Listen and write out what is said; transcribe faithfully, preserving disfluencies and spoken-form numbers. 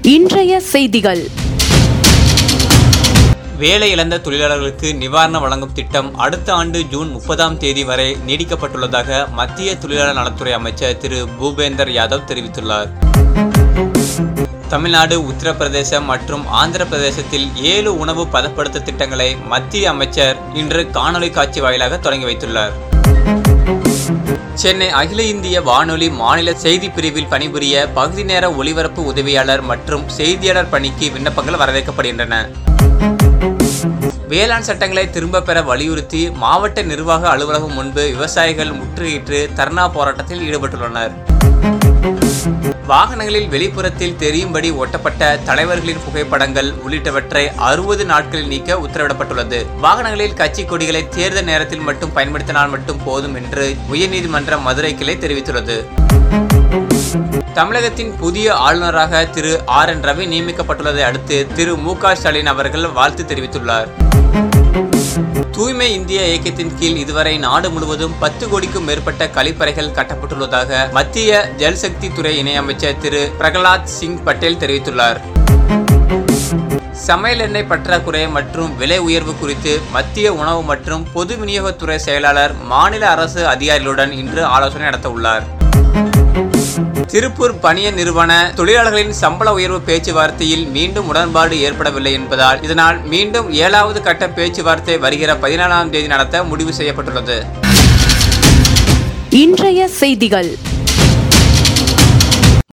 இன்றைய செய்திகள். வேலை இழந்த தொழிலாளர்களுக்கு நிவாரணம் வழங்கும் திட்டம் அடுத்த ஆண்டு ஜூன் முப்பதாம் தேதி வரை நீடிக்கப்பட்டுள்ளதாக மத்திய தொழிலாளர் நலத்துறை அமைச்சர் திரு பூபேந்தர் யாதவ் தெரிவித்துள்ளார். தமிழ்நாடு, உத்தரப்பிரதேசம் மற்றும் ஆந்திர பிரதேசத்தில் ஏழு உணவு பதப்படுத்த திட்டங்களை மத்திய அமைச்சர் இன்று காணொலி காட்சி வாயிலாக தொடங்கி வைத்துள்ளார். சென்னை அகில இந்திய வானொலி மாநில செய்தி பிரிவில் பணிபுரிய பகுதி நேர ஒலிபரப்பு உதவியாளர் மற்றும் செய்தியாளர் பணிக்கு விண்ணப்பங்கள் வரவேற்கப்படுகின்றன. வேளாண் சட்டங்களை திரும்ப பெற வலியுறுத்தி மாவட்ட நிர்வாக அலுவலகம் முன்பு விவசாயிகள் முற்றுகையிட்டு தர்ணா போராட்டத்தில் ஈடுபட்டுள்ளனர். வாகனங்களில் வெளிப்புறத்தில் தெரியும்படி ஒட்டப்பட்ட தலைவர்களின் புகைப்படங்கள் உள்ளிட்டவற்றை அறுபது நாட்களில் நீக்க உத்தரவிடப்பட்டுள்ளது. வாகனங்களில் கட்சி கொடிகளை தேர்தல் நேரத்தில் மட்டும் பயன்படுத்தினால் மட்டும் போதும் என்று உயர்நீதிமன்ற மதுரை கிளை தெரிவித்துள்ளது. தமிழகத்தின் புதிய ஆளுநராக திரு ஆர் என் ரவி நியமிக்கப்பட்டுள்ளதை அடுத்து திரு மு க ஸ்டாலின் அவர்கள் வாழ்த்து தெரிவித்துள்ளார். தூய்மை இந்தியா இயக்கத்தின் கீழ் இதுவரை நாடு முழுவதும் பத்து கோடிக்கும் மேற்பட்ட கழிப்பறைகள் கட்டப்பட்டுள்ளதாக மத்திய ஜல்சக்தி துறை இணையமைச்சர் திரு பிரகலாத் சிங் பட்டேல் தெரிவித்துள்ளார். சமையல் எண்ணெய் பற்றாக்குறை மற்றும் விலை உயர்வு குறித்து மத்திய உணவு மற்றும் பொது விநியோகத்துறை செயலாளர் மாநில அரசு அதிகாரிகளுடன் இன்று ஆலோசனை நடத்த உள்ளார். திருப்பூர் பனியன் நிறுவன தொழிலாளர்களின் சம்பள உயர்வு பேச்சுவார்த்தையில் மீண்டும் உடன்பாடு ஏற்படவில்லை என்பதால் இதனால் மீண்டும் ஏழாவது கட்ட பேச்சுவார்த்தை வருகிற பதினாலாம் தேதி நடத்த முடிவு செய்யப்பட்டுள்ளது. இன்றைய செய்திகள்.